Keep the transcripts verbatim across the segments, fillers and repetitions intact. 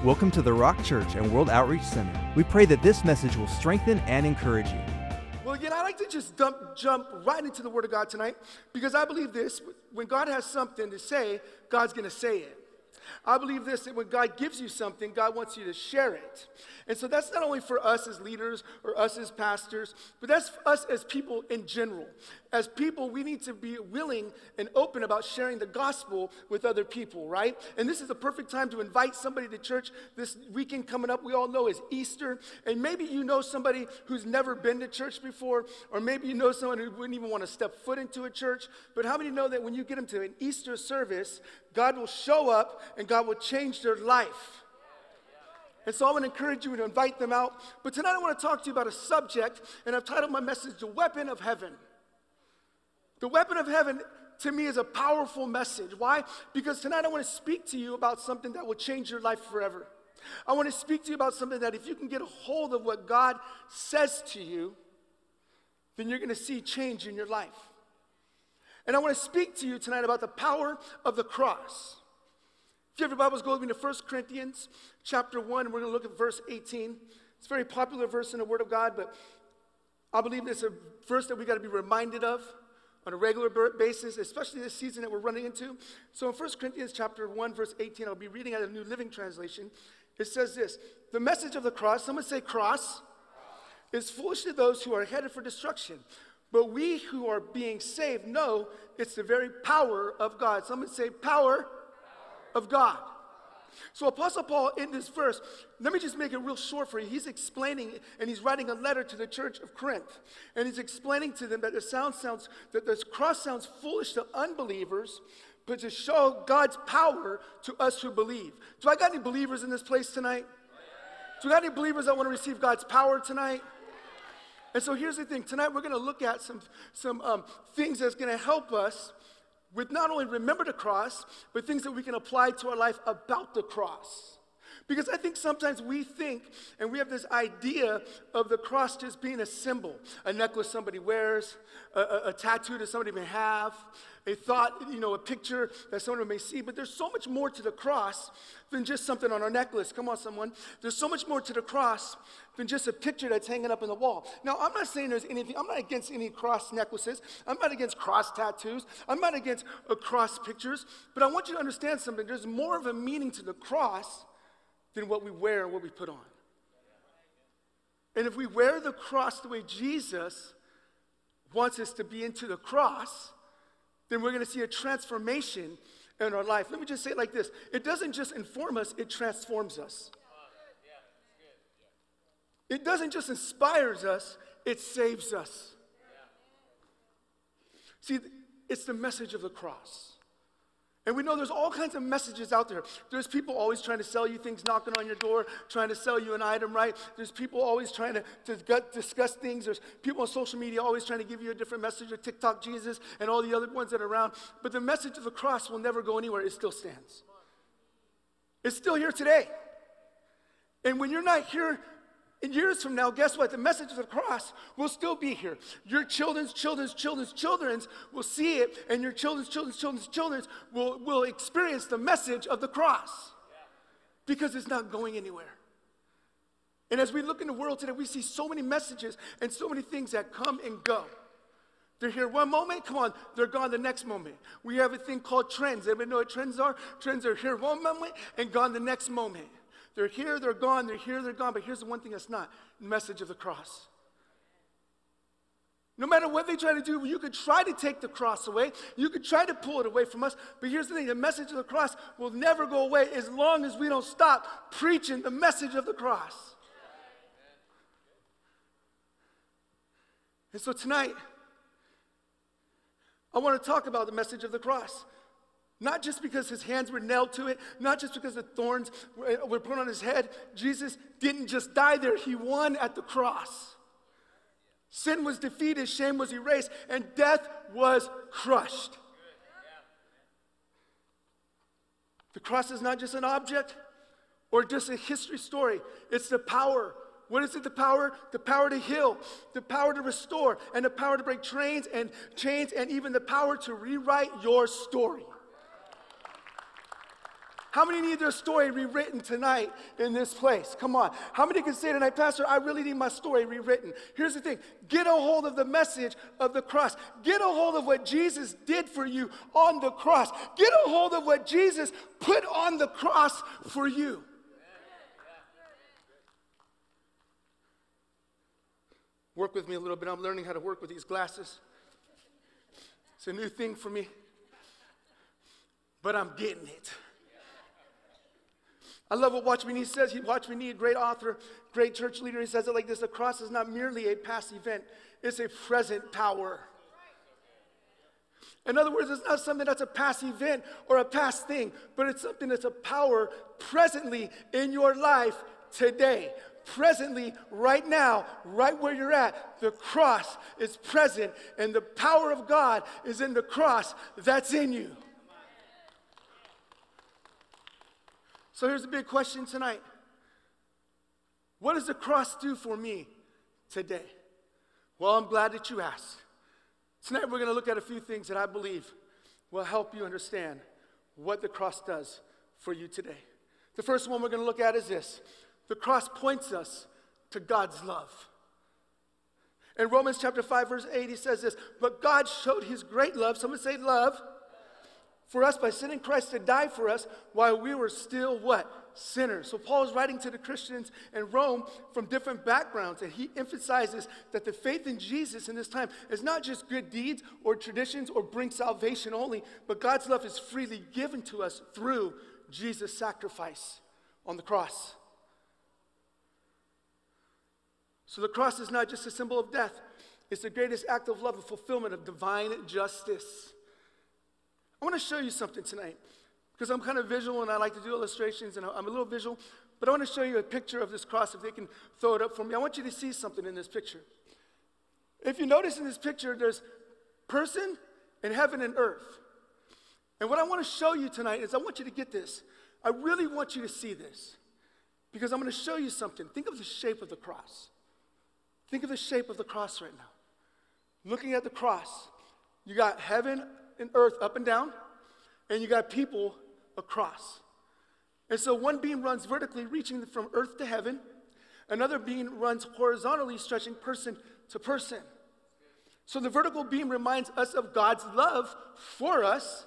Welcome to the Rock Church and World Outreach Center. We pray that this message will strengthen and encourage you. Well, again, I like to just dump, jump right into the Word of God tonight because I believe this, when God has something to say, God's going to say it. I believe this, that when God gives you something, God wants you to share it. And so that's not only for us as leaders or us as pastors, but that's for us as people in general. As people, we need to be willing and open about sharing the gospel with other people, right? And this is the perfect time to invite somebody to church. This weekend coming up, we all know, is Easter. And maybe you know somebody who's never been to church before, or maybe you know someone who wouldn't even want to step foot into a church. But how many know that when you get them to an Easter service, God will show up and God will change their life? And so I want to encourage you to invite them out. But tonight I want to talk to you about a subject, and I've titled my message, The Weapon of Heaven. The weapon of heaven, to me, is a powerful message. Why? Because tonight I want to speak to you about something that will change your life forever. I want to speak to you about something that if you can get a hold of what God says to you, then you're going to see change in your life. And I want to speak to you tonight about the power of the cross. If you have your Bibles, go with me to First Corinthians chapter one. We're going to look at verse eighteen. It's a very popular verse in the Word of God, but I believe it's a verse that we got to be reminded of on a regular basis, especially this season that we're running into. So in First Corinthians chapter one, verse eighteen, I'll be reading out of the New Living Translation. It says this: the message of the cross, someone say cross, is foolish to those who are headed for destruction. But we who are being saved know it's the very power of God. Someone say power of God. So Apostle Paul, in this verse, let me just make it real short for you. He's explaining, and he's writing a letter to the church of Corinth. And he's explaining to them that the sound sounds, that this cross sounds foolish to unbelievers, but to show God's power to us who believe. Do I got any believers in this place tonight? Do I got any believers that want to receive God's power tonight? And so here's the thing. Tonight we're going to look at some, some um, things that's going to help us with not only remember the cross, but things that we can apply to our life about the cross. Because I think sometimes we think, and we have this idea of the cross just being a symbol, a necklace somebody wears, a, a, a tattoo that somebody may have, a thought, you know, a picture that someone may see. But there's so much more to the cross than just something on our necklace. Come on, someone. There's so much more to the cross than just a picture that's hanging up in the wall. Now, I'm not saying there's anything, I'm not against any cross necklaces. I'm not against cross tattoos. I'm not against uh, cross pictures. But I want you to understand something. There's more of a meaning to the cross than what we wear and what we put on. And if we wear the cross the way Jesus wants us to be into the cross, then we're going to see a transformation in our life. Let me just say it like this. It doesn't just inform us, it transforms us. It doesn't just inspire us, it saves us. See, it's the message of the cross. And we know there's all kinds of messages out there. There's people always trying to sell you things, knocking on your door, trying to sell you an item, right? There's people always trying to, to discuss things. There's people on social media always trying to give you a different message, or TikTok Jesus and all the other ones that are around. But the message of the cross will never go anywhere. It still stands. It's still here today. And when you're not here in years from now, guess what? The message of the cross will still be here. Your children's, children's, children's, children's will see it, and your children's, children's, children's, children's will, will experience the message of the cross because it's not going anywhere. And as we look in the world today, we see so many messages and so many things that come and go. They're here one moment, come on, they're gone the next moment. We have a thing called trends. Everybody know what trends are? Trends are here one moment and gone the next moment. They're here, they're gone, they're here, they're gone. But here's the one thing that's not, the message of the cross. No matter what they try to do, you could try to take the cross away. You could try to pull it away from us. But here's the thing, the message of the cross will never go away as long as we don't stop preaching the message of the cross. And so tonight, I want to talk about the message of the cross. Not just because his hands were nailed to it, not just because the thorns were put on his head. Jesus didn't just die there, he won at the cross. Sin was defeated, shame was erased, and death was crushed. The cross is not just an object or just a history story, it's the power. What is it, the power? The power to heal, the power to restore, and the power to break chains and chains, and even the power to rewrite your story. How many need their story rewritten tonight in this place? Come on. How many can say tonight, Pastor, I really need my story rewritten? Here's the thing. Get a hold of the message of the cross. Get a hold of what Jesus did for you on the cross. Get a hold of what Jesus put on the cross for you. Work with me a little bit. I'm learning how to work with these glasses. It's a new thing for me, but I'm getting it. I love what Watchman Nee says. He, Watchman Nee, a great author, great church leader, he says it like this: the cross is not merely a past event, it's a present power. In other words, it's not something that's a past event or a past thing, but it's something that's a power presently in your life today. Presently, right now, right where you're at, the cross is present, and the power of God is in the cross that's in you. So here's the big question tonight. What does the cross do for me today? Well, I'm glad that you asked. Tonight we're going to look at a few things that I believe will help you understand what the cross does for you today. The first one we're going to look at is this. The cross points us to God's love. In Romans chapter five, verse eight, he says this: but God showed his great love, someone say love, for us by sending Christ to die for us while we were still what? Sinners. So Paul is writing to the Christians in Rome from different backgrounds, and he emphasizes that the faith in Jesus in this time is not just good deeds or traditions or bring salvation only, but God's love is freely given to us through Jesus' sacrifice on the cross. So the cross is not just a symbol of death. It's the greatest act of love and fulfillment of divine justice. I want to show you something tonight, because I'm kind of visual and I like to do illustrations, and I'm a little visual, but I want to show you a picture of this cross. If they can throw it up for me, I want you to see something in this picture. If you notice in this picture, there's person and heaven and earth. And what I want to show you tonight is I want you to get this. I really want you to see this, because I'm going to show you something. Think of the shape of the cross. Think of the shape of the cross right now. Looking at the cross, you got heaven and earth up and down, and you got people across. And so one beam runs vertically, reaching from earth to heaven. Another beam runs horizontally, stretching person to person. So the vertical beam reminds us of God's love for us,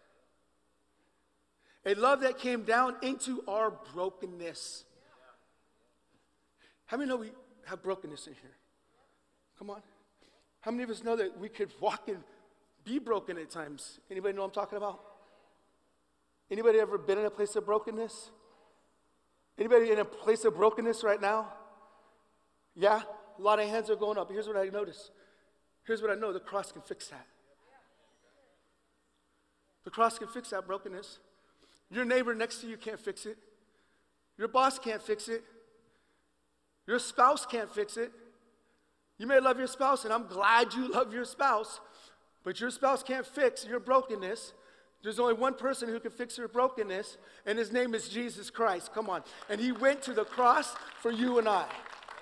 a love that came down into our brokenness. How many know we have brokenness in here? Come on. How many of us know that we could walk and be broken at times? Anybody know what I'm talking about? Anybody ever been in a place of brokenness? Anybody in a place of brokenness right now? Yeah? A lot of hands are going up. Here's what I notice. Here's what I know. The cross can fix that. The cross can fix that brokenness. Your neighbor next to you can't fix it. Your boss can't fix it. Your spouse can't fix it. You may love your spouse, and I'm glad you love your spouse, but your spouse can't fix your brokenness. There's only one person who can fix your brokenness, and his name is Jesus Christ. Come on. And he went to the cross for you and I.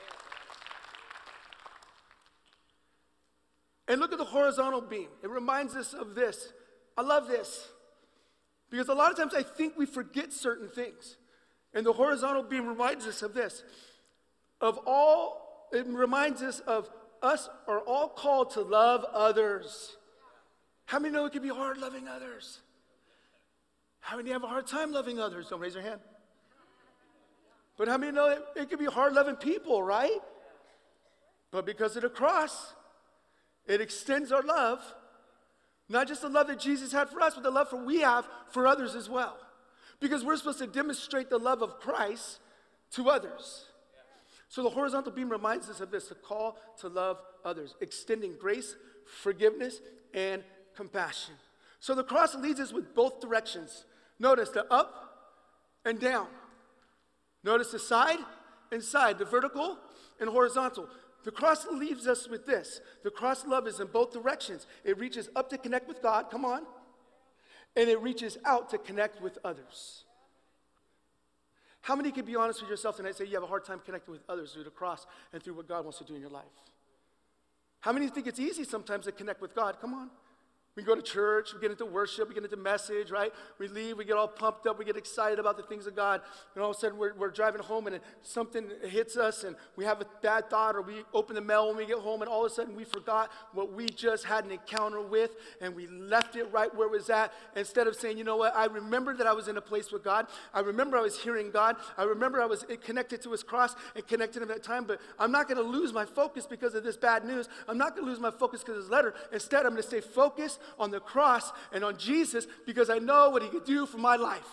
And look at the horizontal beam. It reminds us of this. I love this, because a lot of times I think we forget certain things. And the horizontal beam reminds us of this. Of all, it reminds us of us are all called to love others. How many know it can be hard loving others? How many have a hard time loving others? Don't raise your hand. But how many know it, it can be hard loving people, right? But because of the cross, it extends our love, not just the love that Jesus had for us, but the love for we have for others as well. Because we're supposed to demonstrate the love of Christ to others. So the horizontal beam reminds us of this, the call to love others, extending grace, forgiveness, and compassion. So the cross leads us with both directions. Notice the up and down. Notice the side and side, the vertical and horizontal. The cross leaves us with this. The cross love is in both directions. It reaches up to connect with God, come on, and it reaches out to connect with others. How many can be honest with yourself tonight and say you have a hard time connecting with others through the cross and through what God wants to do in your life? How many think it's easy sometimes to connect with God? Come on. We go to church, we get into worship, we get into message, right? We leave, we get all pumped up, we get excited about the things of God. And all of a sudden we're, we're driving home and something hits us and we have a bad thought, or we open the mail when we get home and all of a sudden we forgot what we just had an encounter with and we left it right where it was at. Instead of saying, you know what, I remember that I was in a place with God. I remember I was hearing God. I remember I was connected to his cross and connected him at that time, but I'm not going to lose my focus because of this bad news. I'm not going to lose my focus because of this letter. Instead, I'm going to stay focused on the cross and on Jesus because I know what he could do for my life.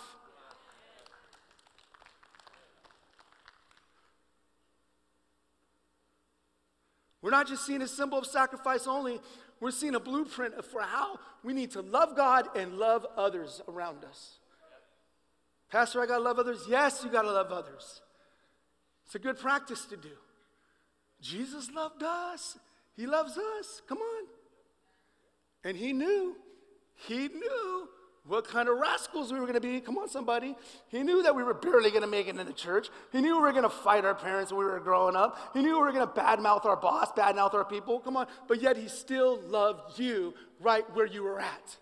We're not just seeing a symbol of sacrifice only. We're seeing a blueprint for how we need to love God and love others around us. Pastor, I got to love others. Yes, you got to love others. It's a good practice to do. Jesus loved us. He loves us. Come on. And he knew, he knew what kind of rascals we were going to be. Come on, somebody. He knew that we were barely going to make it in the church. He knew we were going to fight our parents when we were growing up. He knew we were going to badmouth our boss, badmouth our people. Come on. But yet he still loved you right where you were at.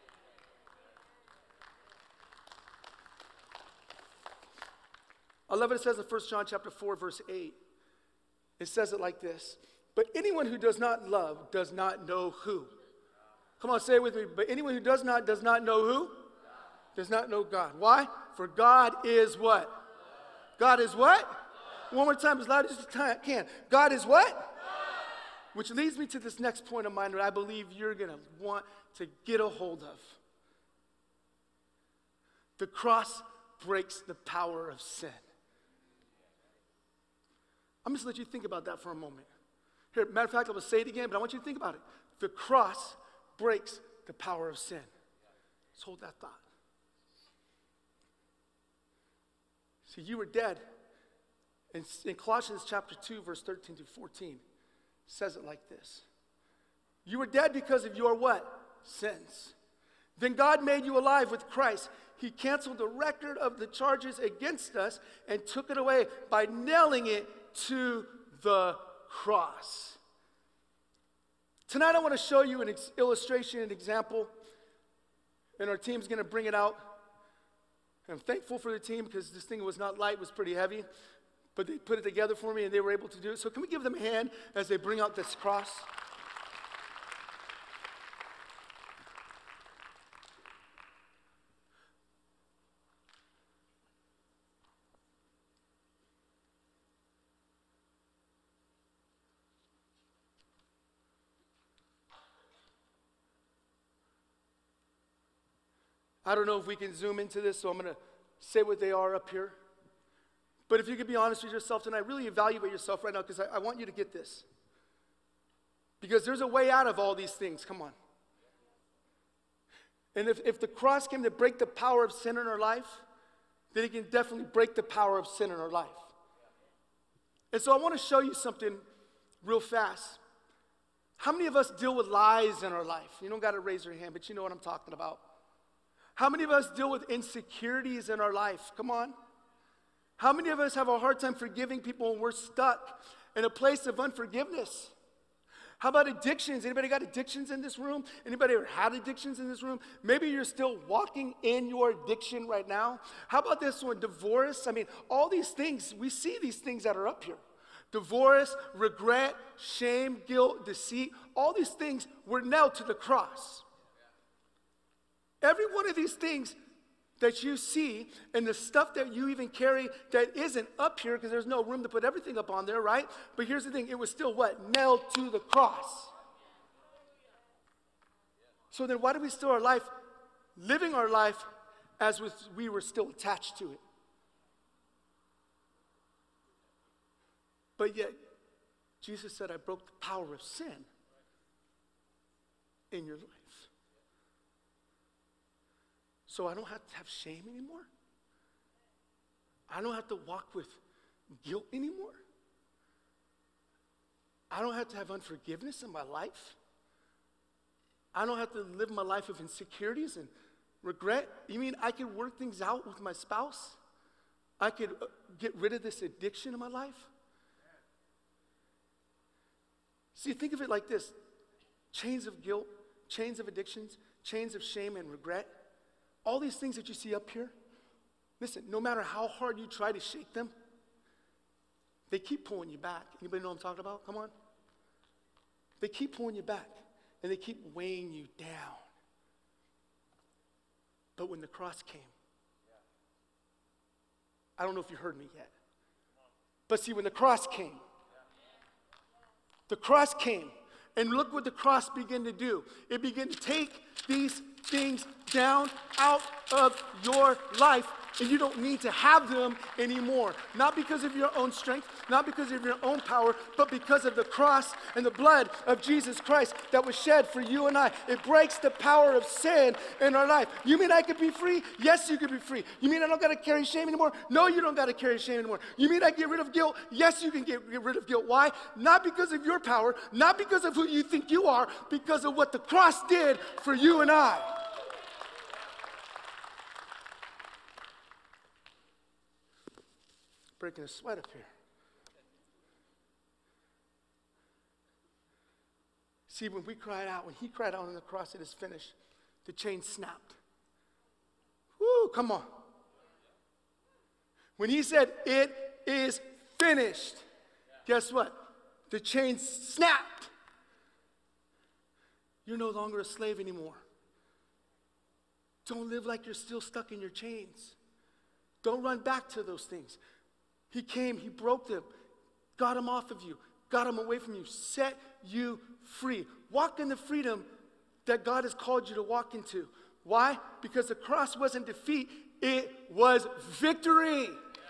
I love what it says in First John chapter four, verse eight. It says it like this. But anyone who does not love does not know who. Come on, say it with me. But anyone who does not, does not know who? Does not know God. Why? For God is what? God is what? One more time, as loud as you can. God is what? Which leads me to this next point of mine that I believe you're going to want to get a hold of. The cross breaks the power of sin. I'm just going to let you think about that for a moment. Here, matter of fact, I will say it again, but I want you to think about it. The cross breaks the power of sin. Let's hold that thought. See, you were dead. In, in Colossians chapter two, verse thirteen to fourteen, says it like this. You were dead because of your what? Sins. Then God made you alive with Christ. He canceled the record of the charges against us and took it away by nailing it to the cross. Tonight I want to show you an ex- illustration, an example, and our team's going to bring it out. I'm thankful for the team because this thing was not light, it was pretty heavy, but they put it together for me and they were able to do it. So can we give them a hand as they bring out this cross? I don't know if we can zoom into this, so I'm going to say what they are up here. But if you could be honest with yourself tonight, really evaluate yourself right now, because I, I want you to get this. Because there's a way out of all these things. Come on. And if, if the cross came to break the power of sin in our life, then it can definitely break the power of sin in our life. And so I want to show you something real fast. How many of us deal with lies in our life? You don't got to raise your hand, but you know what I'm talking about. How many of us deal with insecurities in our life? Come on. How many of us have a hard time forgiving people when we're stuck in a place of unforgiveness? How about addictions? Anybody got addictions in this room? Anybody ever had addictions in this room? Maybe you're still walking in your addiction right now. How about this one, divorce? I mean, all these things, we see these things that are up here. Divorce, regret, shame, guilt, deceit, all these things were nailed to the cross. Every one of these things that you see and the stuff that you even carry that isn't up here because there's no room to put everything up on there, right? But here's the thing, it was still what? Nailed to the cross. So then why do we still our life, living our life as if we were still attached to it? But yet, Jesus said, I broke the power of sin in your life. So I don't have to have shame anymore. I don't have to walk with guilt anymore. I don't have to have unforgiveness in my life. I don't have to live my life of insecurities and regret. You mean I could work things out with my spouse? I could uh, get rid of this addiction in my life? See, think of it like this. Chains of guilt, chains of addictions, chains of shame and regret, all these things that you see up here, listen, no matter how hard you try to shake them, they keep pulling you back. Anybody know what I'm talking about? Come on. They keep pulling you back, and they keep weighing you down. But when the cross came, I don't know if you heard me yet, but see, when the cross came, the cross came, and look what the cross began to do. It began to take these things down out of your life, and you don't need to have them anymore. Not because of your own strength, not because of your own power, but because of the cross and the blood of Jesus Christ that was shed for you and I. It breaks the power of sin in our life. You mean I could be free? Yes, you could be free. You mean I don't got to carry shame anymore? No, you don't got to carry shame anymore. You mean I get rid of guilt? Yes, you can get, get rid of guilt. Why? Not because of your power, not because of who you think you are, because of what the cross did for you and I. Breaking a sweat up here. See, when we cried out, when he cried out on the cross, it is finished, the chain snapped. Woo, come on. When he said, it is finished, guess what? The chain snapped. You're no longer a slave anymore. Don't live like you're still stuck in your chains. Don't run back to those things. He came, he broke them, got them off of you, got them away from you, set you free. Walk in the freedom that God has called you to walk into. Why? Because the cross wasn't defeat, it was victory.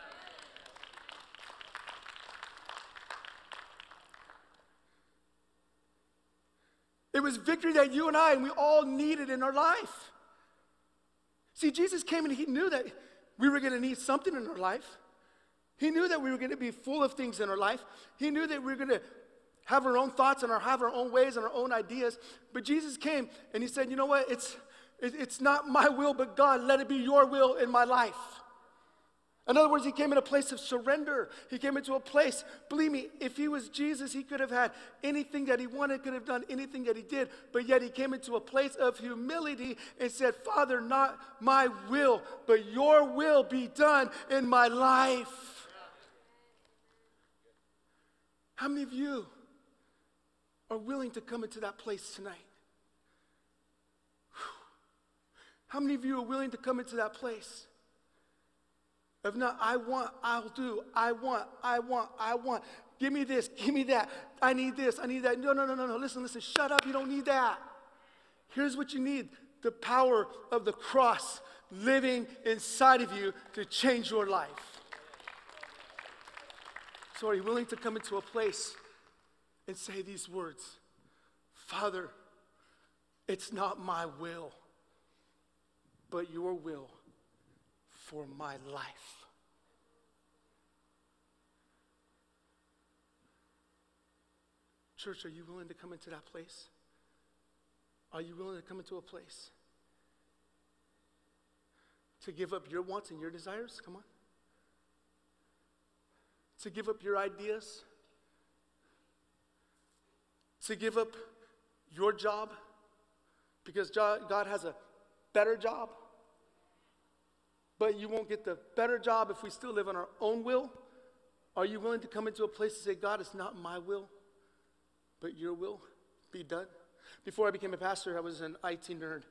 It was victory that you and I, and we all needed in our life. See, Jesus came and he knew that we were going to need something in our life. He knew that we were going to be full of things in our life. He knew that we were going to have our own thoughts and our, have our own ways and our own ideas. But Jesus came and he said, you know what? It's, it, it's not my will, but God, let it be your will in my life. In other words, he came in a place of surrender. He came into a place, believe me, if he was Jesus, he could have had anything that he wanted, could have done anything that he did, but yet he came into a place of humility and said, Father, not my will, but your will be done in my life. How many of you are willing to come into that place tonight? How many of you are willing to come into that place? If not, I want, I'll do, I want, I want, I want. Give me this, give me that. I need this, I need that. No, no, no, no, no. Listen, listen, shut up. You don't need that. Here's what you need. The power of the cross living inside of you to change your life. So are you willing to come into a place and say these words? Father, it's not my will, but your will for my life. Church, are you willing to come into that place? Are you willing to come into a place to give up your wants and your desires? Come on. To give up your ideas? To give up your job? Because God has a better job? But you won't get the better job if we still live on our own will? Are you willing to come into a place and say, God, it's not my will, but your will be done? Before I became a pastor, I was an I T nerd.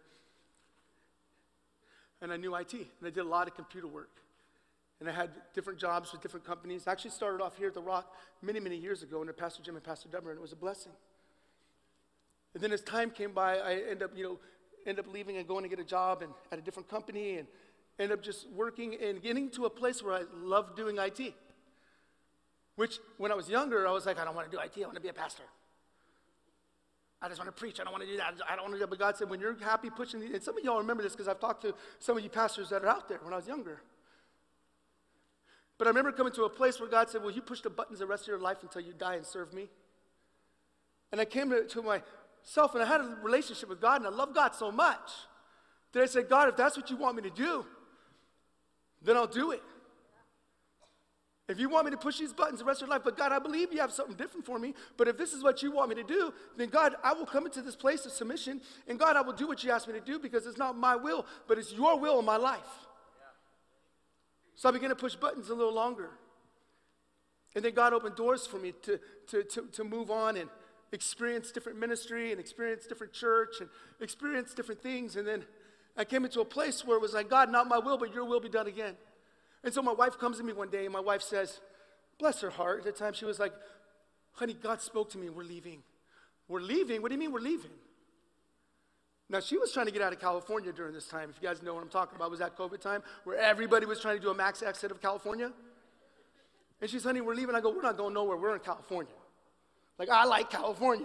And I knew I T, and I did a lot of computer work. And I had different jobs with different companies. I actually started off here at The Rock many, many years ago under Pastor Jim and Pastor Deborah, and it was a blessing. And then as time came by, I ended up, you know, end up leaving and going to get a job and at a different company, and end up just working and getting to a place where I loved doing I T. Which, when I was younger, I was like, I don't want to do I T, I want to be a pastor. I just want to preach, I don't want to do that, I don't want to do that. But God said, when you're happy pushing these, and some of y'all remember this because I've talked to some of you pastors that are out there when I was younger. But I remember coming to a place where God said, will you push the buttons the rest of your life until you die and serve me? And I came to, to myself, and I had a relationship with God, and I love God so much that I said, God, if that's what you want me to do, then I'll do it. If you want me to push these buttons the rest of your life, but God, I believe you have something different for me, but if this is what you want me to do, then God, I will come into this place of submission, and God, I will do what you ask me to do because it's not my will, but it's your will in my life. So I began to push buttons a little longer. And then God opened doors for me to, to, to, to move on and experience different ministry and experience different church and experience different things. And then I came into a place where it was like, God, not my will, but your will be done again. And so my wife comes to me one day, and my wife says, bless her heart, at the time she was like, honey, God spoke to me, we're leaving. We're leaving? What do you mean we're leaving? Now, she was trying to get out of California during this time. If you guys know what I'm talking about, it was that COVID time where everybody was trying to do a max exit of California. And she said, honey, we're leaving. I go, we're not going nowhere. We're in California. Like, I like California.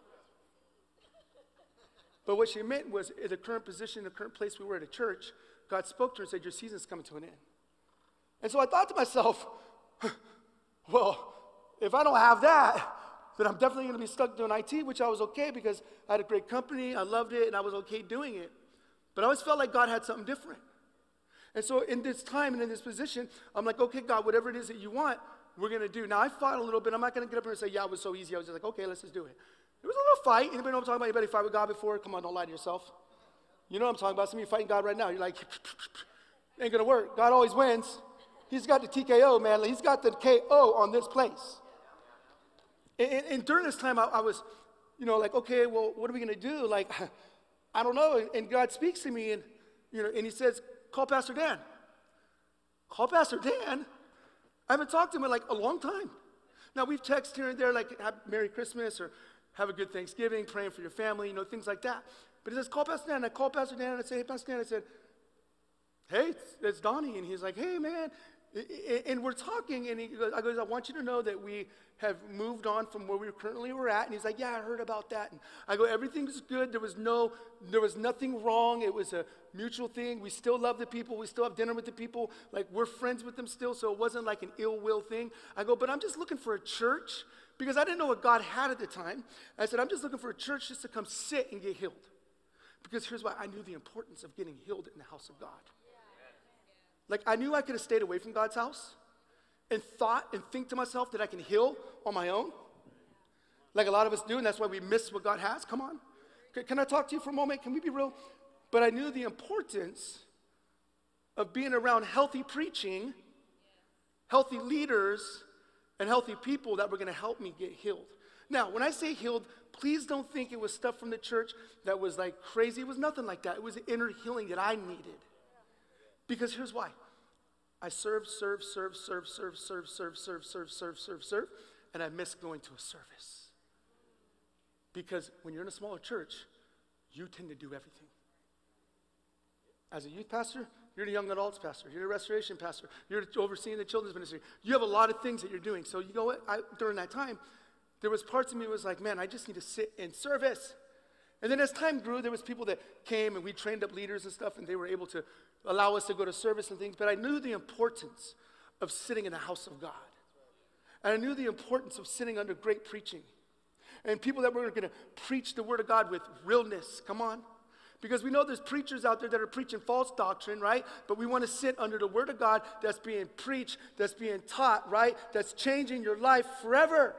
But what she meant was, in the current position, the current place we were at a church, God spoke to her and said, your season's coming to an end. And so I thought to myself, well, if I don't have that, then I'm definitely going to be stuck doing I T, which I was okay because I had a great company, I loved it, and I was okay doing it. But I always felt like God had something different. And so in this time and in this position, I'm like, okay, God, whatever it is that you want, we're going to do. Now, I fought a little bit. I'm not going to get up here and say, yeah, it was so easy. I was just like, okay, let's just do it. It was a little fight. Anybody know what I'm talking about? Anybody fight with God before? Come on, don't lie to yourself. You know what I'm talking about. Some of you fighting God right now. You're like, ain't going to work. God always wins. He's got the T K O, man. He's got the K O on this place. And, and, and during this time, I, I was, you know, like, okay, well, what are we going to do? Like, I don't know. And, and God speaks to me, and, you know, and he says, call Pastor Dan. Call Pastor Dan? I haven't talked to him in, like, a long time. Now, we've texted here and there, like, have Merry Christmas or have a good Thanksgiving, praying for your family, you know, things like that. But he says, call Pastor Dan. And I call Pastor Dan, and I say, hey, Pastor Dan. I said, hey, it's, it's Donnie. And he's like, hey, man. And we're talking, and he goes, I goes, I want you to know that we have moved on from where we currently were at. And he's like, yeah, I heard about that. And I go, everything's good. There was no, there was nothing wrong. It was a mutual thing. We still love the people. We still have dinner with the people. Like, we're friends with them still, so it wasn't like an ill will thing. I go, but I'm just looking for a church, because I didn't know what God had at the time. I said, I'm just looking for a church just to come sit and get healed. Because here's why. I knew the importance of getting healed in the house of God. Like, I knew I could have stayed away from God's house and thought and think to myself that I can heal on my own. Like a lot of us do, and that's why we miss what God has. Come on. Can I talk to you for a moment? Can we be real? But I knew the importance of being around healthy preaching, healthy leaders, and healthy people that were going to help me get healed. Now, when I say healed, please don't think it was stuff from the church that was like crazy. It was nothing like that. It was the inner healing that I needed. Because here's why. I serve, serve, serve, serve, serve, serve, serve, serve, serve, serve, serve, serve, and I miss going to a service. Because when you're in a smaller church, you tend to do everything. As a youth pastor, you're the young adults pastor, you're the restoration pastor, you're overseeing the children's ministry. You have a lot of things that you're doing. So you know what? I, during that time, there was parts of me that was like, man, I just need to sit in service. And then as time grew, there was people that came, and we trained up leaders and stuff, and they were able to allow us to go to service and things. But I knew the importance of sitting in the house of God. And I knew the importance of sitting under great preaching. And people that were going to preach the word of God with realness. Come on. Because we know there's preachers out there that are preaching false doctrine, right? But we want to sit under the word of God that's being preached, that's being taught, right? That's changing your life forever.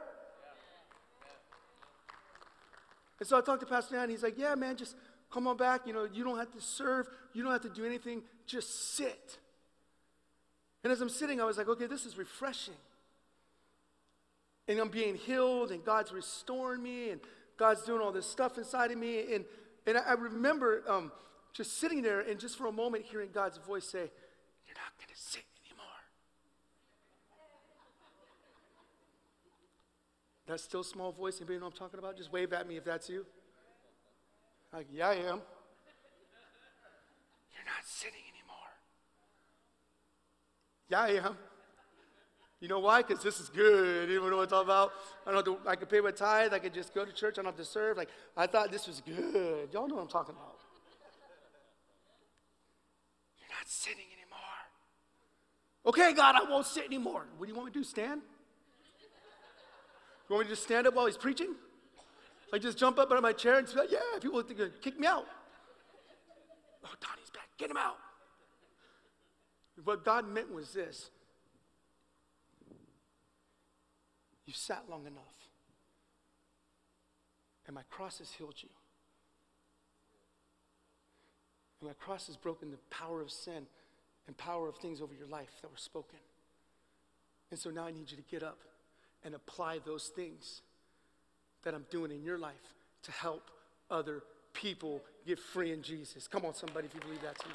And so I talked to Pastor Dan, and he's like, yeah, man, just come on back. You know, you don't have to serve. You don't have to do anything. Just sit. And as I'm sitting, I was like, okay, this is refreshing. And I'm being healed, and God's restoring me, and God's doing all this stuff inside of me. And, and I, I remember um, just sitting there and just for a moment hearing God's voice say, you're not going to sit anymore. That still small voice, anybody know what I'm talking about? Just wave at me if that's you. Like, yeah, I am. You're not sitting anymore. Yeah, I am. You know why? Because this is good. You know what I'm talking about? I don't have to, I could pay my tithe. I could just go to church. I don't have to serve. Like, I thought this was good. Y'all know what I'm talking about. You're not sitting anymore. Okay, God, I won't sit anymore. What do you want me to do, stand? You want me to just stand up while he's preaching? Like, just jump up out of my chair and just be like, yeah, people are going to kick me out. Oh, Donnie's back. Get him out. What God meant was this. sat long enough. And my cross has healed you. And my cross has broken the power of sin and power of things over your life that were spoken. And so now I need you to get up and apply those things that I'm doing in your life to help other people get free in Jesus. Come on, somebody, if you believe that tonight.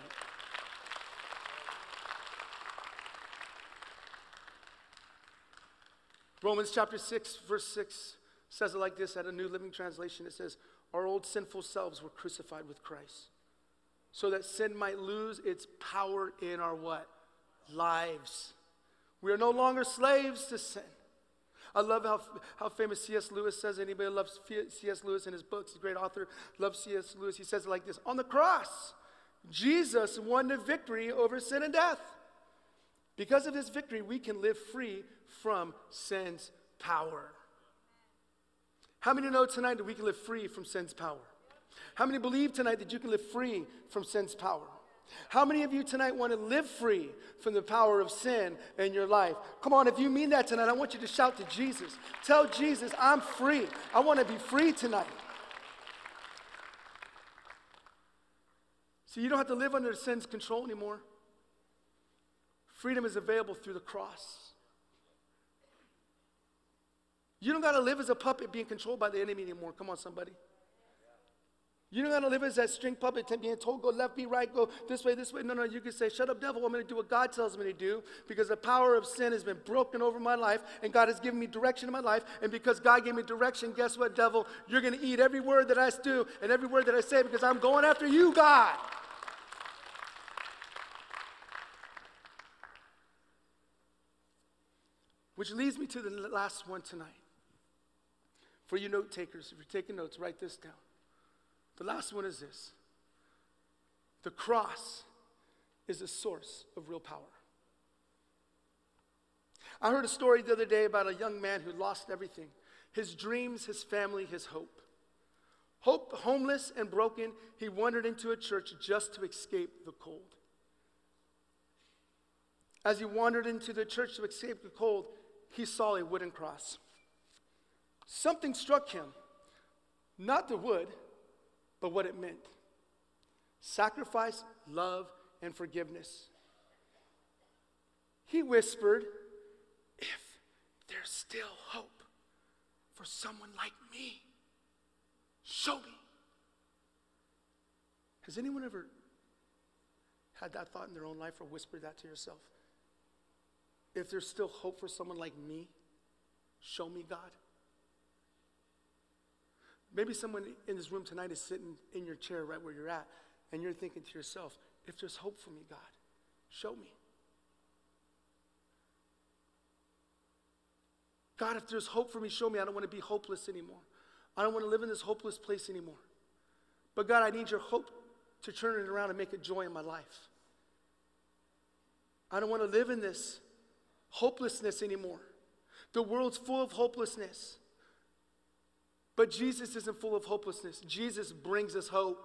Romans chapter six, verse six says it like this at a New Living Translation. It says, our old sinful selves were crucified with Christ so that sin might lose its power in our what? Lives. We are no longer slaves to sin. I love how, how famous C S Lewis says. Anybody loves C S Lewis in his books? He's a great author. Loves C S Lewis. He says it like this. On the cross, Jesus won the victory over sin and death. Because of his victory, we can live free from sin's power. How many know tonight that we can live free from sin's power? How many believe tonight that you can live free from sin's power? How many of you tonight want to live free from the power of sin in your life? Come on, if you mean that tonight, I want you to shout to Jesus. Tell Jesus, I'm free. I want to be free tonight. So you don't have to live under sin's control anymore. Freedom is available through the cross. You don't got to live as a puppet being controlled by the enemy anymore. Come on, somebody. You don't got to live as that string puppet being told, go left, be right, go this way, this way. No, no, you can say, shut up, devil. I'm going to do what God tells me to do because the power of sin has been broken over my life and God has given me direction in my life. And because God gave me direction, guess what, devil? You're going to eat every word that I do and every word that I say because I'm going after you, God. Which leads me to the last one tonight. For you note takers, if you're taking notes, write this down. The last one is this. The cross is the source of real power. I heard a story the other day about a young man who lost everything. His dreams, his family, his hope. Hope, homeless and broken, he wandered into a church just to escape the cold. As he wandered into the church to escape the cold, he saw a wooden cross. Something struck him, not the wood, but what it meant. Sacrifice, love, and forgiveness. He whispered, if there's still hope for someone like me, show me. Has anyone ever had that thought in their own life or whispered that to yourself? If there's still hope for someone like me, show me, God. Maybe someone in this room tonight is sitting in your chair right where you're at, and you're thinking to yourself, if there's hope for me, God, show me. God, if there's hope for me, show me. I don't want to be hopeless anymore. I don't want to live in this hopeless place anymore. But God, I need your hope to turn it around and make it joy in my life. I don't want to live in this hopelessness anymore. The world's full of hopelessness. But Jesus isn't full of hopelessness. Jesus brings us hope.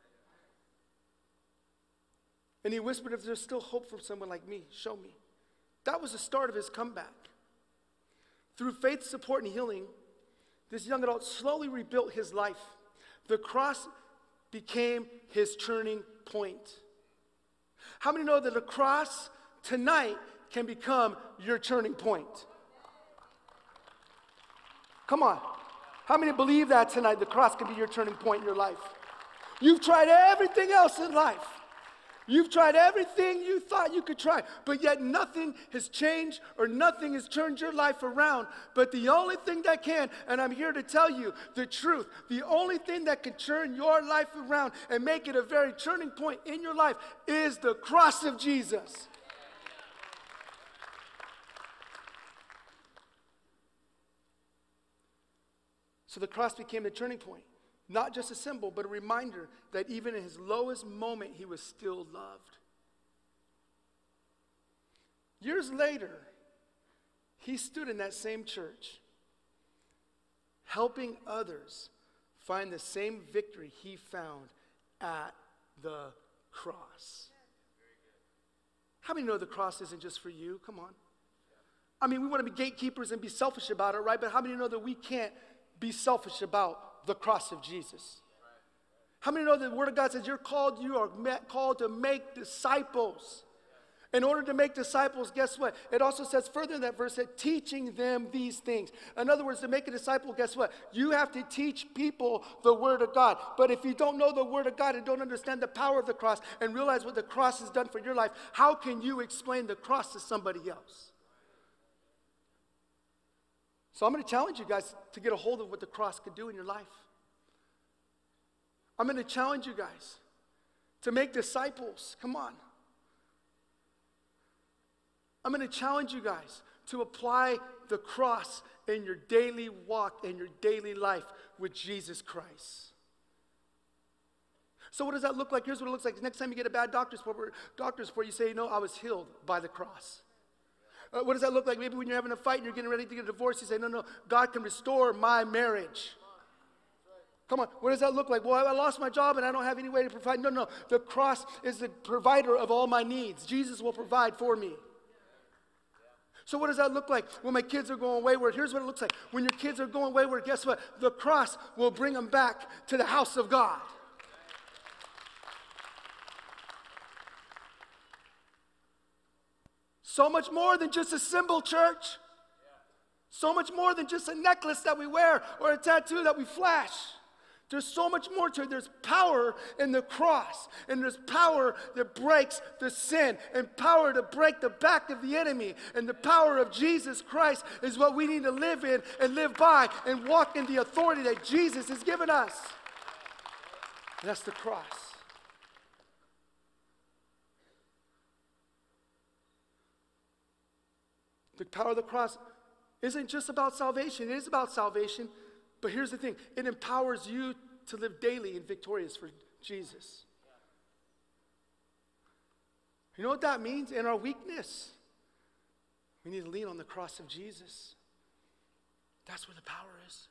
And he whispered, if there's still hope for someone like me, show me. That was the start of his comeback. Through faith, support, and healing, this young adult slowly rebuilt his life. The cross became his turning point. How many know that the cross tonight can become your turning point? Come on. How many believe that tonight the cross can be your turning point in your life? You've tried everything else in life. You've tried everything you thought you could try, but yet nothing has changed or nothing has turned your life around. But the only thing that can, and I'm here to tell you the truth, the only thing that can turn your life around and make it a very turning point in your life is the cross of Jesus. So the cross became the turning point. Not just a symbol, but a reminder that even in his lowest moment, he was still loved. Years later, he stood in that same church, helping others find the same victory he found at the cross. How many know the cross isn't just for you? Come on. I mean, we want to be gatekeepers and be selfish about it, right? But how many know that we can't be selfish about the cross of Jesus? How many know that the Word of God says you're called, you are met, called to make disciples? In order to make disciples, guess what? It also says further in that verse that teaching them these things. In other words, to make a disciple, guess what? You have to teach people the Word of God. But if you don't know the Word of God and don't understand the power of the cross and realize what the cross has done for your life, how can you explain the cross to somebody else? So I'm going to challenge you guys to get a hold of what the cross could do in your life. I'm going to challenge you guys to make disciples. Come on. I'm going to challenge you guys to apply the cross in your daily walk, in your daily life with Jesus Christ. So what does that look like? Here's what it looks like. Next time you get a bad doctor's report, doctor's report, you say, you know, I was healed by the cross. Uh, what does that look like? Maybe when you're having a fight and you're getting ready to get a divorce, you say, no, no, God can restore my marriage. Come on, what does that look like? Well, I lost my job and I don't have any way to provide. No, no, the cross is the provider of all my needs. Jesus will provide for me. So what does that look like when my kids are going wayward? Here's what it looks like. When your kids are going wayward, guess what? The cross will bring them back to the house of God. So much more than just a symbol, church. So much more than just a necklace that we wear or a tattoo that we flash. There's so much more to it. There's power in the cross. And there's power that breaks the sin. And power to break the back of the enemy. And the power of Jesus Christ is what we need to live in and live by and walk in the authority that Jesus has given us. And that's the cross. The power of the cross isn't just about salvation. It is about salvation. But here's the thing. It empowers you to live daily and victorious for Jesus. You know what that means? In our weakness, we need to lean on the cross of Jesus. That's where the power is.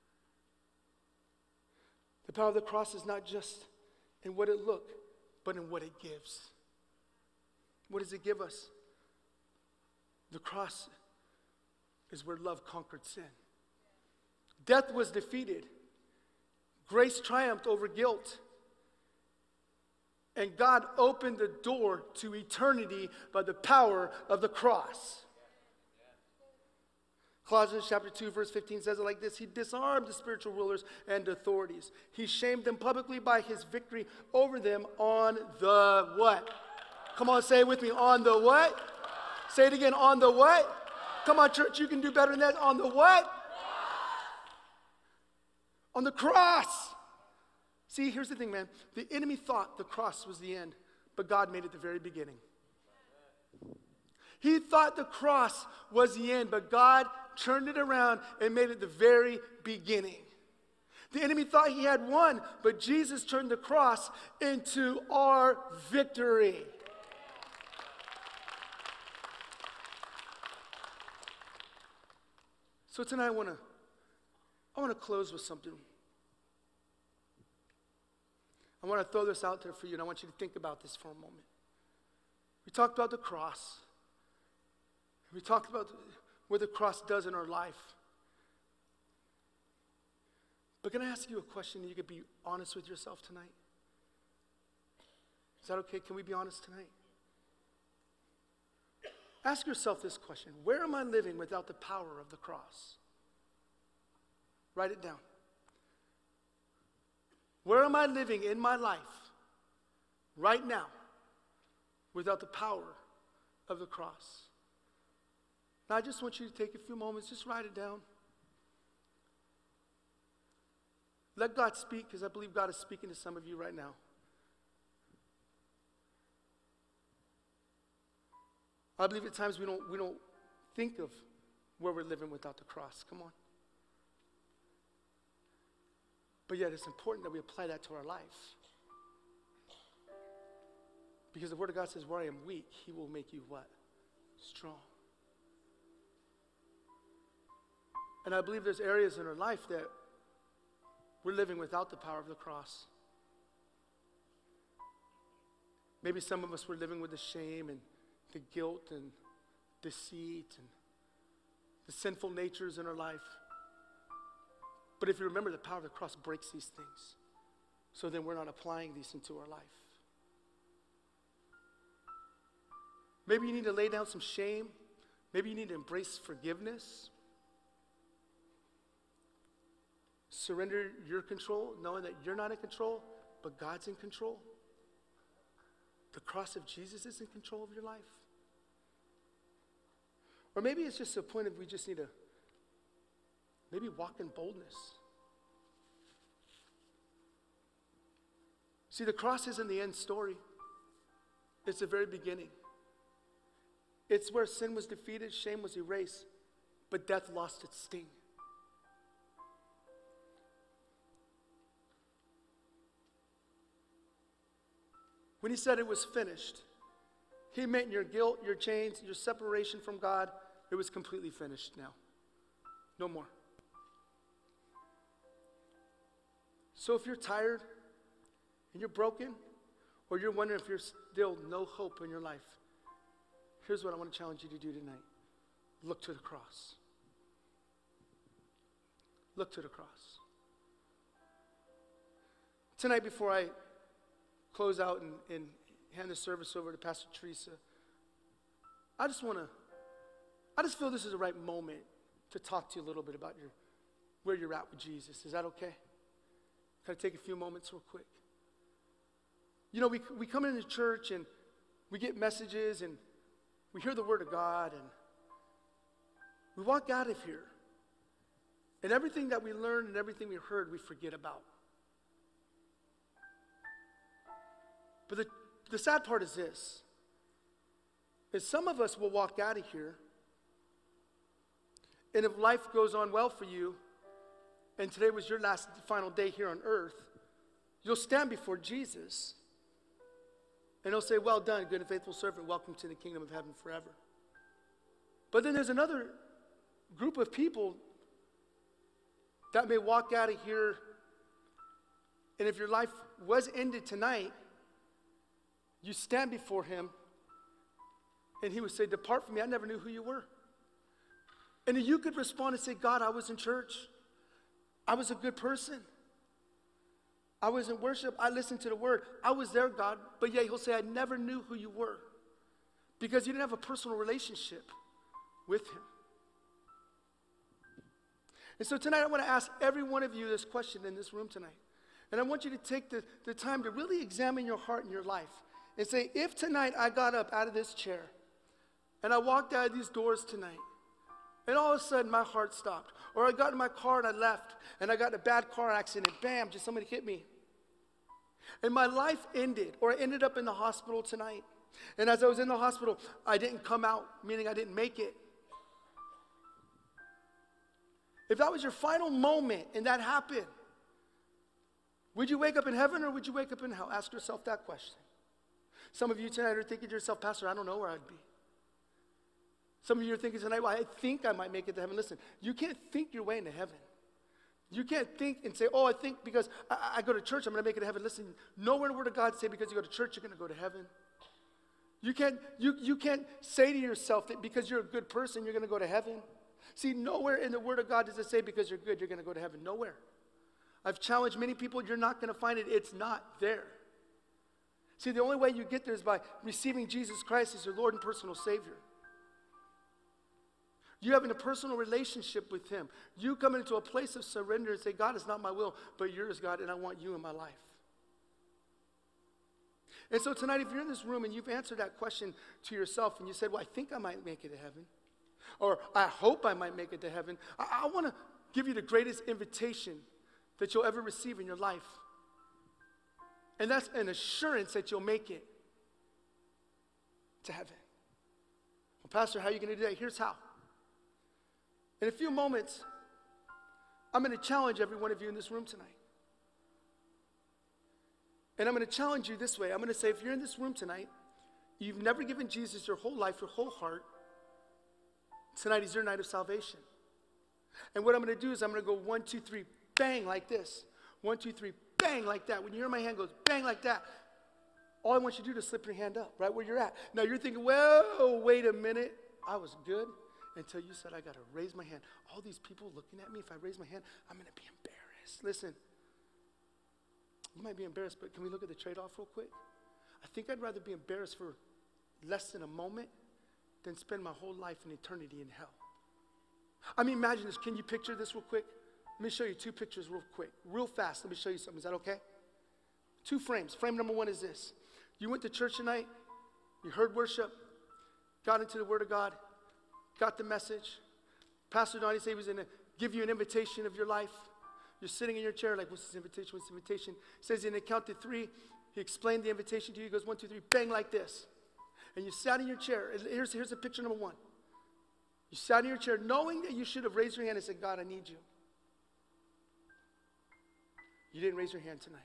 The power of the cross is not just in what it looks, but in what it gives. What does it give us? The cross is where love conquered sin. Death was defeated. Grace triumphed over guilt. And God opened the door to eternity by the power of the cross. Colossians chapter two, verse fifteen says it like this. He disarmed the spiritual rulers and authorities. He shamed them publicly by his victory over them on the what? Come on, say it with me. On the what? Say it again. On the what? Come on, church, you can do better than that. On the what? On the cross. See, here's the thing, man. The enemy thought the cross was the end, but God made it the very beginning. He thought the cross was the end, but God turned it around and made it the very beginning. The enemy thought he had won, but Jesus turned the cross into our victory. So tonight I want to I want to close with something. I want to throw this out there for you, and I want you to think about this for a moment. We talked about the cross. We talked about what the cross does in our life. But can I ask you a question, and you could be honest with yourself tonight? Is that okay? Can we be honest tonight? Ask yourself this question. Where am I living without the power of the cross? Write it down. Where am I living in my life right now without the power of the cross? Now, I just want you to take a few moments, just write it down. Let God speak, because I believe God is speaking to some of you right now. I believe at times we don't, we don't think of where we're living without the cross. Come on. But yet it's important that we apply that to our life. Because the Word of God says, where I am weak, He will make you what? Strong. And I believe there's areas in our life that we're living without the power of the cross. Maybe some of us were living with the shame and the guilt and deceit and the sinful natures in our life. But if you remember, the power of the cross breaks these things. So then we're not applying these into our life. Maybe you need to lay down some shame. Maybe you need to embrace forgiveness. Surrender your control, knowing that you're not in control, but God's in control. The cross of Jesus is in control of your life. Or maybe it's just a point of we just need to maybe walk in boldness. See, the cross isn't the end story. It's the very beginning. It's where sin was defeated, shame was erased, but death lost its sting. When he said it was finished, he meant your guilt, your chains, your separation from God, it was completely finished now. No more. So if you're tired and you're broken, or you're wondering if there's still no hope in your life, here's what I want to challenge you to do tonight. Look to the cross. Look to the cross. Tonight, before I close out and, and hand the service over to Pastor Teresa, I just want to, I just feel this is the right moment to talk to you a little bit about your, where you're at with Jesus. Is that okay? Can I take a few moments real quick? You know, we, we come into church and we get messages and we hear the word of God and we walk out of here. And everything that we learned and everything we heard, we forget about. But the, the sad part is this, is some of us will walk out of here, and if life goes on well for you, and today was your last final day here on earth, you'll stand before Jesus, and he'll say, well done, good and faithful servant, welcome to the kingdom of heaven forever. But then there's another group of people that may walk out of here, and if your life was ended tonight, you stand before him, and he would say, depart from me, I never knew who you were. And then you could respond and say, God, I was in church. I was a good person. I was in worship. I listened to the word. I was there, God. But yet he'll say, I never knew who you were, because you didn't have a personal relationship with him. And so tonight I want to ask every one of you this question in this room tonight. And I want you to take the, the time to really examine your heart and your life. And say, if tonight I got up out of this chair and I walked out of these doors tonight and all of a sudden my heart stopped, or I got in my car and I left and I got in a bad car accident, bam, just somebody hit me, and my life ended, or I ended up in the hospital tonight, and as I was in the hospital, I didn't come out, meaning I didn't make it. If that was your final moment and that happened, would you wake up in heaven or would you wake up in hell? Ask yourself that question. Some of you tonight are thinking to yourself, Pastor, I don't know where I'd be. Some of you are thinking tonight, well, I think I might make it to heaven. Listen, you can't think your way into heaven. You can't think and say, oh, I think because I, I go to church, I'm going to make it to heaven. Listen, nowhere in the Word of God say because you go to church, you're going to go to heaven. You can't, you, you can't say to yourself that because you're a good person, you're going to go to heaven. See, nowhere in the Word of God does it say because you're good, you're going to go to heaven. Nowhere. I've challenged many people, you're not going to find it. It's not there. See, the only way you get there is by receiving Jesus Christ as your Lord and personal Savior. You having a personal relationship with him. You come into a place of surrender and say, God, it's not my will, but yours, God, and I want you in my life. And so tonight, if you're in this room and you've answered that question to yourself and you said, well, I think I might make it to heaven, or I hope I might make it to heaven, I, I want to give you the greatest invitation that you'll ever receive in your life. And that's an assurance that you'll make it to heaven. Well, Pastor, how are you going to do that? Here's how. In a few moments, I'm going to challenge every one of you in this room tonight. And I'm going to challenge you this way. I'm going to say, if you're in this room tonight, you've never given Jesus your whole life, your whole heart, tonight is your night of salvation. And what I'm going to do is I'm going to go one, two, three, bang, like this. One, two, three, bang, like that. When you hear my hand goes bang, like that, all I want you to do is slip your hand up right where you're at. Now you're thinking, well, wait a minute. I was good. until you said, I got to raise my hand. All these people looking at me, if I raise my hand, I'm going to be embarrassed. Listen, you might be embarrassed, but can we look at the trade-off real quick? I think I'd rather be embarrassed for less than a moment than spend my whole life in eternity in hell. I mean, imagine this. Can you picture this real quick? Let me show you two pictures real quick, real fast. Let me show you something. Is that okay? Two frames. Frame number one is this. You went to church tonight, you heard worship, got into the Word of God, got the message. Pastor Donnie said he was going to give you an invitation of your life. You're sitting in your chair like, what's this invitation? What's this invitation? He says in the count to three, he explained the invitation to you. He goes, one, two, three, bang, like this. And you sat in your chair. Here's, here's a picture number one. You sat in your chair knowing that you should have raised your hand and said, God, I need you. You didn't raise your hand tonight.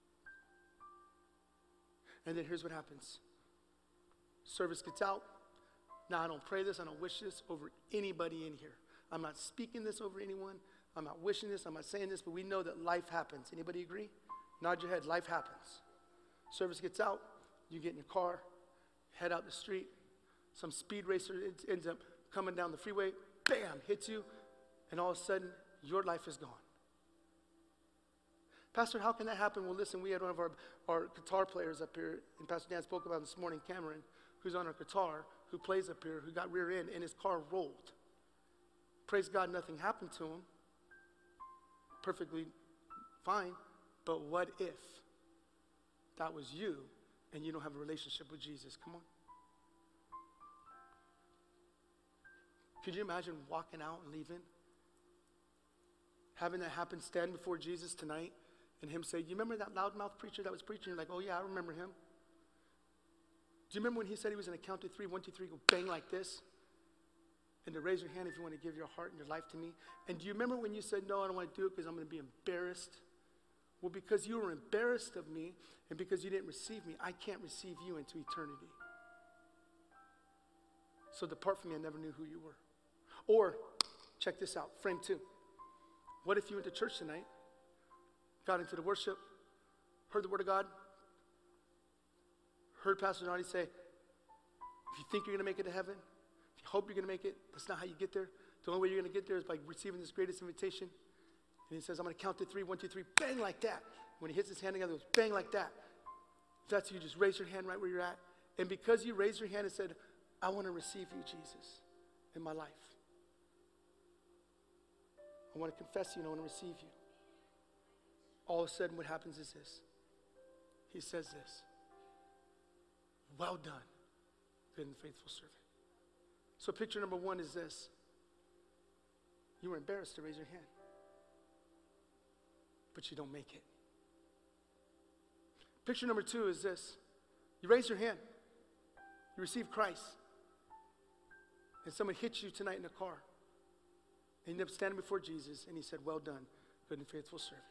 And then here's what happens. Service gets out. Now, I don't pray this. I don't wish this over anybody in here. I'm not speaking this over anyone. I'm not wishing this. I'm not saying this. But we know that life happens. Anybody agree? Nod your head. Life happens. Service gets out. You get in your car. Head out the street. Some speed racer ends up coming down the freeway. Bam! Hits you. And all of a sudden, your life is gone. Pastor, how can that happen? Well, listen, we had one of our, our guitar players up here, and Pastor Dan spoke about this morning, Cameron, who's on our guitar, who plays up here, who got rear end, and his car rolled. Praise God, nothing happened to him. Perfectly fine. But what if that was you, and you don't have a relationship with Jesus? Come on. Could you imagine walking out and leaving? Having that happen, stand before Jesus tonight, and him say, you remember that loudmouth preacher that was preaching? You're like, oh yeah, I remember him. Do you remember when he said he was going to count to three, one, two, three, go bang like this? And to raise your hand if you want to give your heart and your life to me. And do you remember when you said, no, I don't want to do it because I'm going to be embarrassed? Well, because you were embarrassed of me and because you didn't receive me, I can't receive you into eternity. So depart from me, I never knew who you were. Or, check this out, frame two. What if you went to church tonight, got into the worship, heard the Word of God, heard Pastor Donnie say, if you think you're going to make it to heaven, if you hope you're going to make it, that's not how you get there. The only way you're going to get there is by receiving this greatest invitation. And he says, I'm going to count to three, one, two, three, bang like that. When he hits his hand together, it goes bang like that. If that's you, just raise your hand right where you're at. And because you raised your hand and said, I want to receive you, Jesus, in my life. I want to confess you and I want to receive you. All of a sudden what happens is this. He says this. Well done, good and faithful servant. So picture number one is this. You were embarrassed to raise your hand, but you don't make it. Picture number two is this. You raise your hand. You receive Christ. And someone hits you tonight in the car. And you end up standing before Jesus, and he said, well done, good and faithful servant.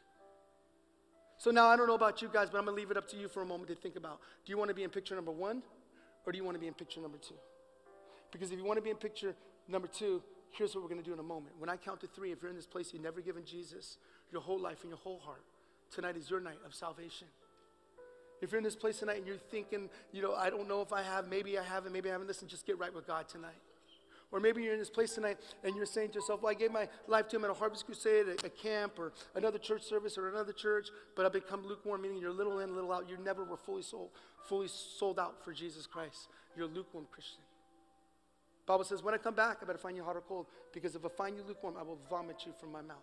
So now I don't know about you guys, but I'm going to leave it up to you for a moment to think about. Do you want to be in picture number one, or do you want to be in picture number two? Because if you want to be in picture number two, here's what we're going to do in a moment. When I count to three, if you're in this place, you've never given Jesus your whole life and your whole heart, tonight is your night of salvation. If you're in this place tonight and you're thinking, you know, I don't know if I have, maybe I haven't, maybe I haven't, listen, just get right with God tonight. Or maybe you're in this place tonight and you're saying to yourself, well, I gave my life to him at a Harvest Crusade, a, a camp, or another church service, or another church, but I've become lukewarm, meaning you're a little in, a little out. You never were fully sold, fully sold out for Jesus Christ. You're a lukewarm Christian. The Bible says, when I come back, I better find you hot or cold, because if I find you lukewarm, I will vomit you from my mouth.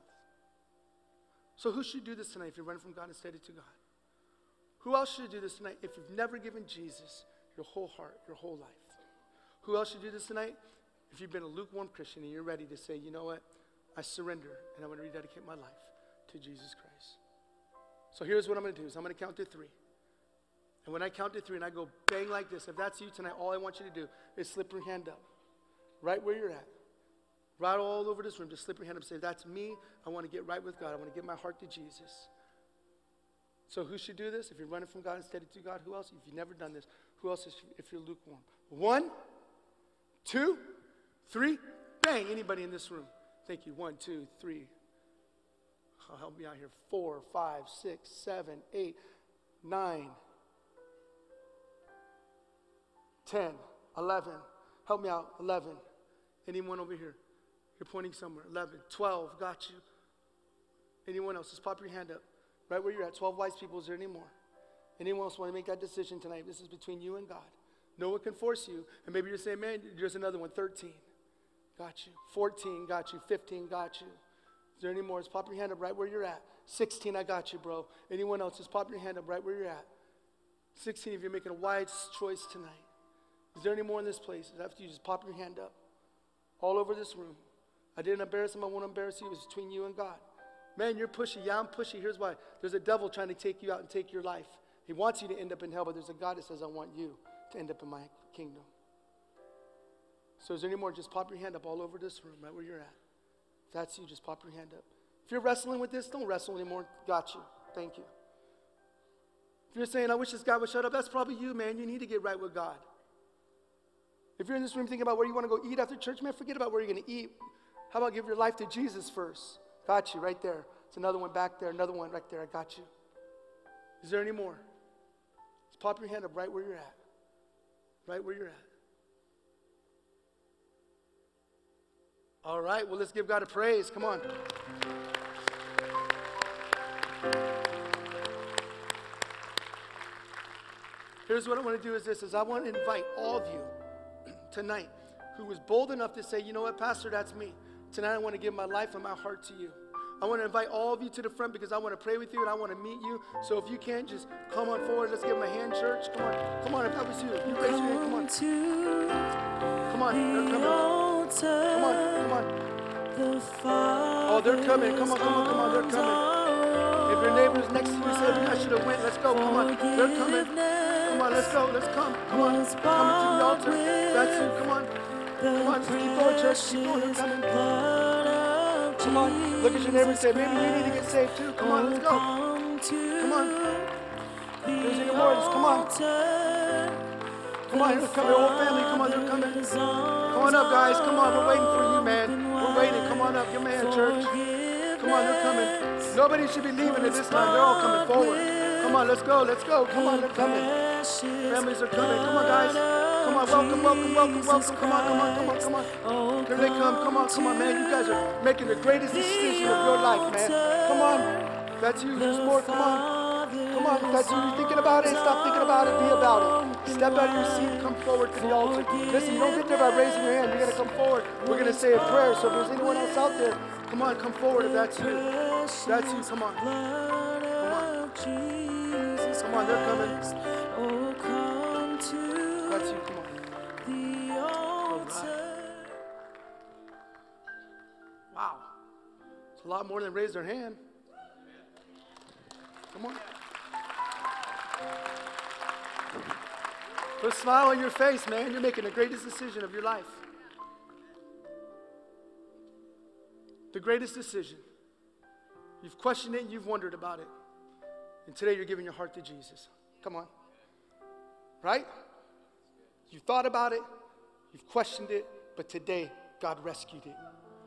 So who should do this tonight if you're running from God and steady to God? Who else should do this tonight if you've never given Jesus your whole heart, your whole life? Who else should do this tonight if you've been a lukewarm Christian and you're ready to say, you know what, I surrender and I want to rededicate my life to Jesus Christ. So here's what I'm going to do is I'm going to count to three. And when I count to three and I go bang like this, if that's you tonight, all I want you to do is slip your hand up right where you're at. Right all over this room, just slip your hand up and say, that's me. I want to get right with God. I want to give my heart to Jesus. So who should do this? If you're running from God and steady to God, who else? If you've never done this, who else is, if you're lukewarm? One, two, three, bang. Anybody in this room? Thank you. One, two, three. Oh, help me out here. Four, five, six, seven, eight, nine, ten, eleven. Help me out. eleven. Anyone over here? You're pointing somewhere. eleven, twelve, got you. Anyone else? Just pop your hand up. Right where you're at. twelve wise people. Is there any more? Anyone else want to make that decision tonight? This is between you and God. No one can force you. And maybe you're saying, man, there's another one. thirteen. Got you. fourteen. Got you. fifteen. Got you. Is there any more? Just pop your hand up right where you're at. sixteen. I got you, bro. Anyone else? Just pop your hand up right where you're at. sixteen. If you're making a wise choice tonight. Is there any more in this place? After you just pop your hand up. All over this room. I didn't embarrass him. I won't embarrass you. It was between you and God. Man, you're pushy. Yeah, I'm pushy. Here's why. There's a devil trying to take you out and take your life. He wants you to end up in hell, but there's a God that says, I want you to end up in my kingdom. So is there any more? Just pop your hand up all over this room, right where you're at. If that's you, just pop your hand up. If you're wrestling with this, don't wrestle anymore. Got you. Thank you. If you're saying, I wish this guy would shut up, that's probably you, man. You need to get right with God. If you're in this room thinking about where you want to go eat after church, man, forget about where you're going to eat. How about give your life to Jesus first? Got you right there. It's another one back there, another one right there. I got you. Is there any more? Just pop your hand up right where you're at. Right where you're at. All right, well, let's give God a praise. Come on. Here's what I want to do is this, is I want to invite all of you tonight who was bold enough to say, you know what, Pastor, that's me. Tonight I want to give my life and my heart to you. I want to invite all of you to the front because I want to pray with you and I want to meet you. So if you can, just come on forward. Let's give them a hand, church. Come on. Come on, if that was you. You raise your hand. Come on. Come on. They're coming. Come on. Come on. Oh, they're coming. Come on, come on, come on. They're coming. If your neighbor's next to you said, I should have went. Let's go. Come on. They're coming. Come on, let's go. Let's come. Come on. Coming to the altar. That's you. Come on. Come on. Keep going, church. Keep going. They're coming. Come on, look at your neighbor and say, maybe you need to get saved too. Come on, let's go. Come on. There's any more. Come on. Come on, they're coming. Whole family, come on, they're coming. Come on up, guys. Come on, we're waiting for you, man. We're waiting. Come on up. Give me a hand, church. Come on, they're coming. Nobody should be leaving at this time. They're all coming forward. Come on, let's go. Let's go. Come on, they're coming. Families are coming. Come on, guys. Come on, welcome, welcome, welcome, welcome. Come on, come on, come on, come on. Here they come. Come on, come on, man. You guys are making the greatest decision of your life, man. Come on. That's you. There's more. Come on. Come on. If that's you. You're thinking about it. Stop thinking about it. Be about it. Step out of your seat. Come forward to the altar. Listen, you don't get there by raising your hand. You're going to come forward. We're going to say a prayer. So if there's anyone else out there, come on, come forward if that's you. If that's you. Come on. Come on. Come on. They're coming. That's you. Come on. All right. Wow. It's a lot more than raise their hand. Come on. Put a smile on your face, man. You're making the greatest decision of your life. The greatest decision. You've questioned it and you've wondered about it. And today you're giving your heart to Jesus. Come on. Right? You thought about it. You've questioned it. But today, God rescued it.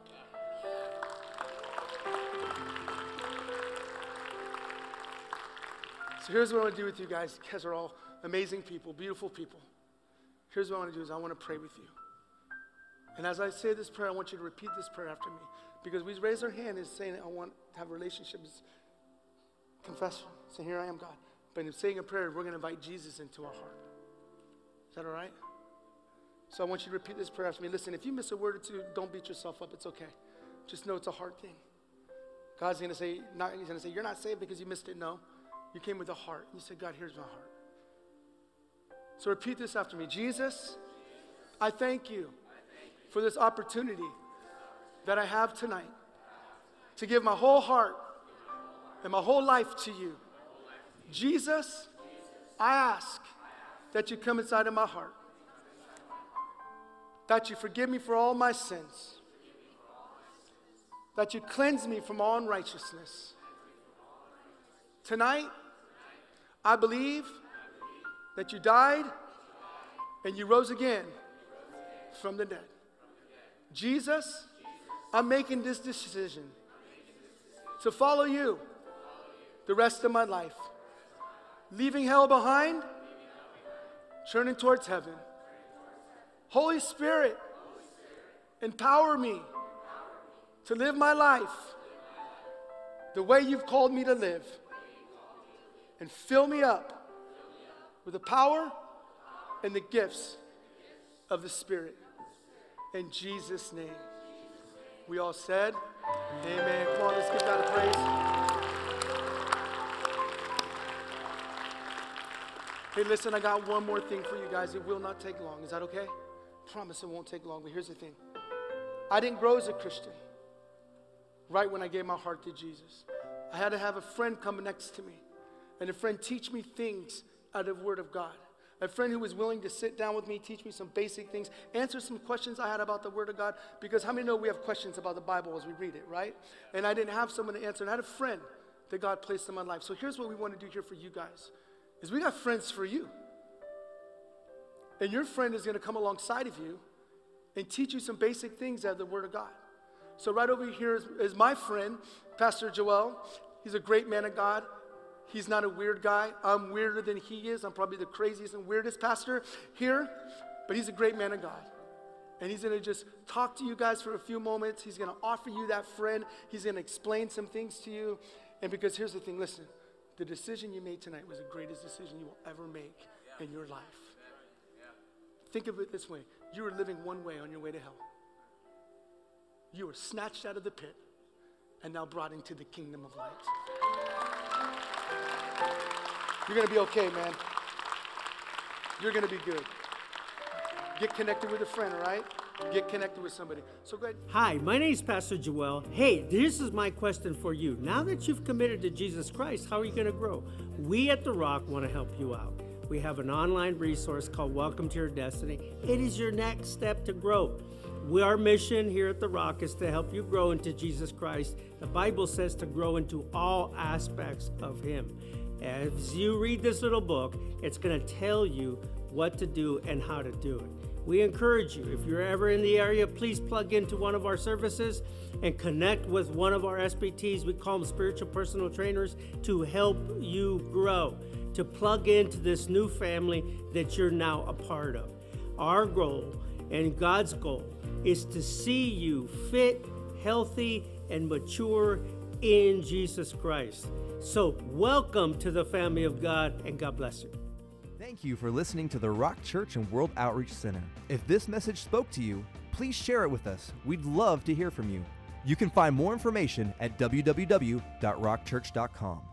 So here's what I want to do with you guys. You guys are all amazing people, beautiful people. Here's what I want to do is I want to pray with you. And as I say this prayer, I want you to repeat this prayer after me. Because we raise our hand and saying, I want to have a relationship. It's confession. Say, here I am, God. But in saying a prayer, we're going to invite Jesus into our heart. Is that all right? So I want you to repeat this prayer after me. Listen, if you miss a word or two, don't beat yourself up. It's okay. Just know it's a hard thing. God's going to say, not, he's going to say, you're not saved because you missed it. No. You came with a heart. You said, God, here's my heart. So repeat this after me. Jesus, I thank you for this opportunity that I have tonight to give my whole heart and my whole life to you. Jesus, I ask that you come inside of my heart, that you forgive me for all my sins, that you cleanse me from all unrighteousness. Tonight, I believe that you died and you rose again from the dead. Jesus, I'm making this decision to follow you the rest of my life. Leaving hell behind, turning towards heaven. Holy Spirit, Empower me to live my life the way you've called me to live. And fill me up with the power and the gifts of the Spirit. In Jesus' name. We all said, amen. Come on, let's give God a praise. Hey, listen, I got one more thing for you guys. It will not take long. Is that okay? Promise it won't take long, but here's the thing. I didn't grow as a Christian right when I gave my heart to Jesus. I had to have a friend come next to me, and a friend teach me things out of the Word of God. A friend who was willing to sit down with me, teach me some basic things, answer some questions I had about the Word of God, because how many know we have questions about the Bible as we read it, right? And I didn't have someone to answer, and I had a friend that God placed in my life. So here's what we want to do here for you guys, is we got friends for you. And your friend is going to come alongside of you and teach you some basic things out of the Word of God. So right over here is, is my friend, Pastor Joel. He's a great man of God. He's not a weird guy. I'm weirder than he is. I'm probably the craziest and weirdest pastor here, but he's a great man of God. And he's going to just talk to you guys for a few moments. He's going to offer you that friend. He's going to explain some things to you. And because here's the thing, listen, the decision you made tonight was the greatest decision you will ever make yeah. in your life. Yeah. Think of it this way. You were living one way on your way to hell. You were snatched out of the pit and now brought into the kingdom of light. You're going to be okay, man. You're going to be good. Get connected with a friend, all right? Get connected with somebody. So go ahead. Hi, my name is Pastor Joel. Hey, this is my question for you. Now that you've committed to Jesus Christ, how are you going to grow? We at The Rock want to help you out. We have an online resource called Welcome to Your Destiny. It is your next step to grow. We, our mission here at The Rock is to help you grow into Jesus Christ. The Bible says to grow into all aspects of Him. As you read this little book, it's going to tell you what to do and how to do it. We encourage you, if you're ever in the area, please plug into one of our services and connect with one of our S P Ts. We call them spiritual personal trainers, to help you grow, to plug into this new family that you're now a part of. Our goal and God's goal is to see you fit, healthy, and mature in Jesus Christ. So welcome to the family of God, and God bless you. Thank you for listening to the Rock Church and World Outreach Center. If this message spoke to you, please share it with us. We'd love to hear from you. You can find more information at w w w dot rock church dot com.